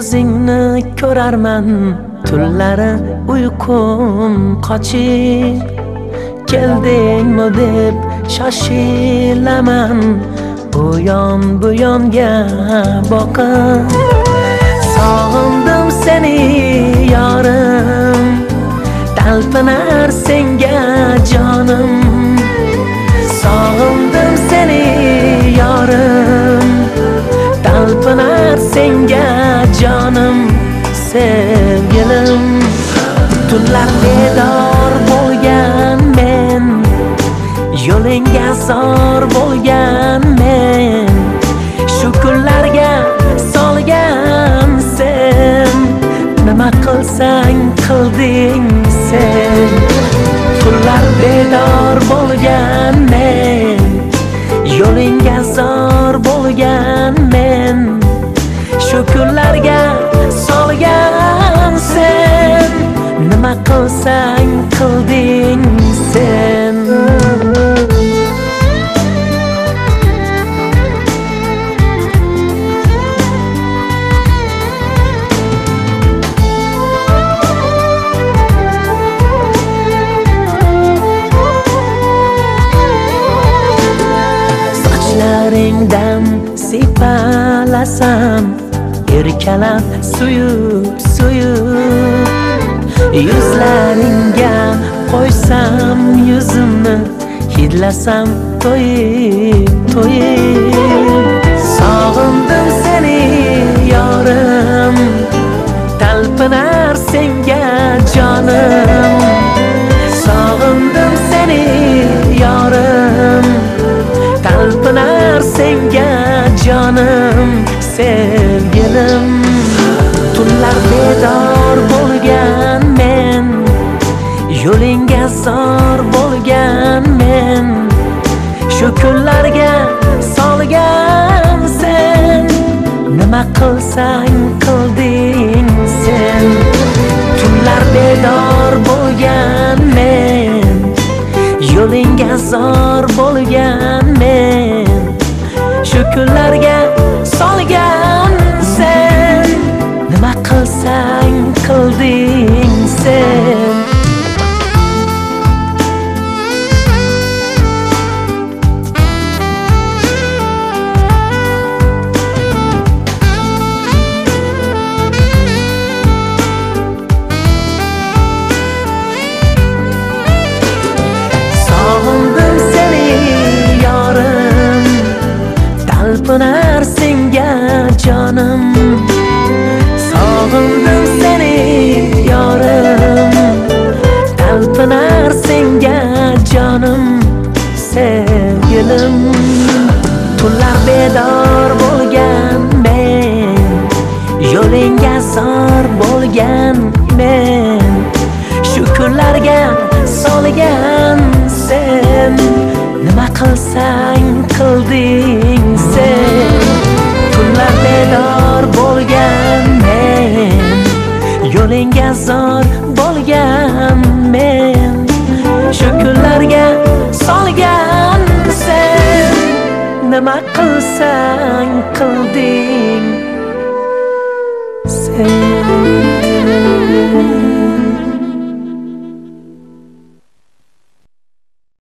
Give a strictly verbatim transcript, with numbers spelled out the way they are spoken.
ko'zingni ko'rarman, tunlari uyqum qochib, keldingmi deb shoshilaman, u yon bu yonga boqib. Sog'indim seni yorim, talpinar senga jonim. Sog'indim seni yorim, talpinar senga jonim. Sevgilim, tunlar bedor bo'lgan men, yo'lingga zor bo'lgan men, shu kunlarga solgan sen, nima qilsang qilding sen. Tunlar bedor bo'lgan men, yo'lingga zor bo'lgan men, shu kunlarga solgan sen, nima qilsang qilding sen. Sochlaringdan sipalasam, erkalab suyub suyub, yuzlaringga qo'ysam yuzimni, hidlasam to'yib to'yib. Sog'indim seni yorim, talpinar senga jonim. Sog'indim seni yorim, talpinar senga jonim. Sevgilim, tunlar bedor bo'lgan men, yo'lingga zor bo'lgan men, shu kunlarga solgan sen, nima qilsang qilding sen. Tunlar bedor bo'lgan men, yo'lingga zor bo'lgan men, shu kunlarga solgan sen, nima qilsang qilding sen. Sog'indim seni yorim, talpinar senga jonim. Sog'indim seni yorim, talpinar senga jonim. Sevgilim, tunlar bedor bo'lgan men, yo'lingga zor bo'lgan men, shu kunlarga solgan sen, nima qilsang qilding sen. Tunlar bedor bo'lgan men, yo'lingga zor bo'lgan men, shu kunlarga solgan sen, nima qilsang qilding sen.